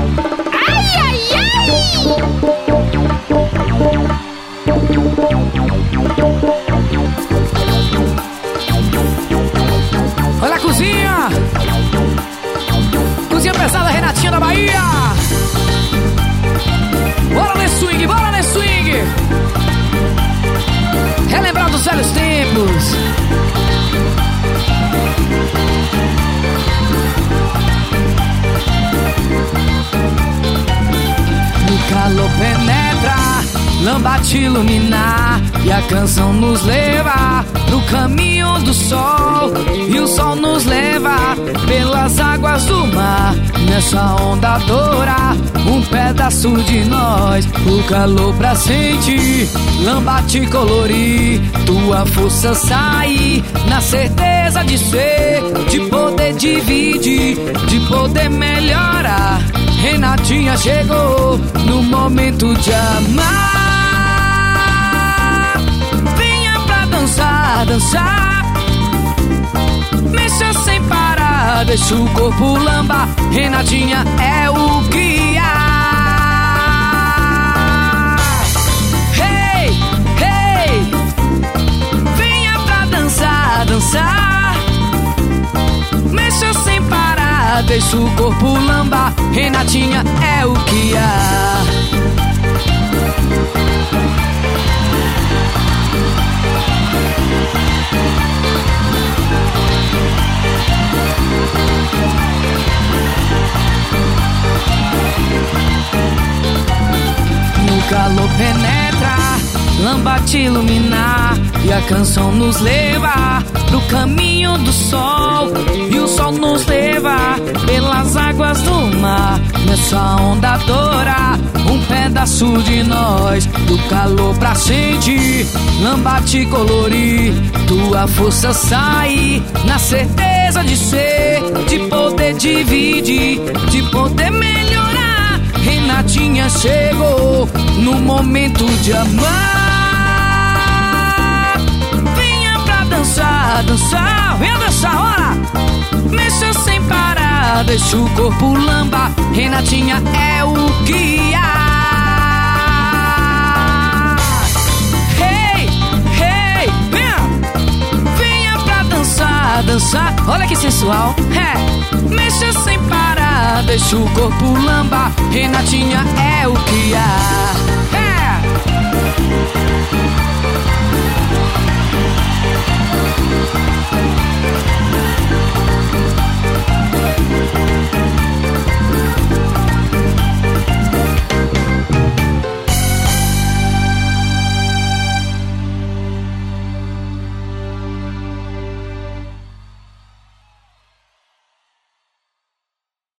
Ai, ai, ai! Olha a cozinha! Cozinha pesada, Renatinha da Bahia! Bora nesse swing, bora nesse swing! Relembrar dos velhos tempos. No calor penetra, lamba te iluminar, e a canção nos leva pro caminho do sol, e o sol nos leva pelas águas do mar. Nessa onda doura, um pedaço de nós, o calor pra sentir, lamba te colorir, tua força sair, na certeza de ser, de poder dividir, de poder melhorar. Renatinha chegou no momento de amar. Venha pra dançar, dançar, mexa sem parar, deixa o corpo lambar. Renatinha é o guia. Hey, hey, venha pra dançar, dançar, mexa sem parar, deixa o corpo lambar. Renatinha é o que há. No calor penetra, lamba te iluminar, e a canção nos leva pro caminho do sol, e o sol nos leva pelas águas do mar. Nessa onda doura, um pedaço de nós, do calor pra sentir, lamba te colorir, tua força sair, na certeza de ser, de poder dividir, de poder melhorar. Renatinha chegou no momento de amar. Venha pra dançar, dançar, venha dançar, ora! Mexa sem parar, deixa o corpo lambar. Renatinha é o guia. Hey, hey, venha! Venha pra dançar, dançar, olha que sensual. Mexa sem parar, deixa o corpo lambar. Renatinha é o que há.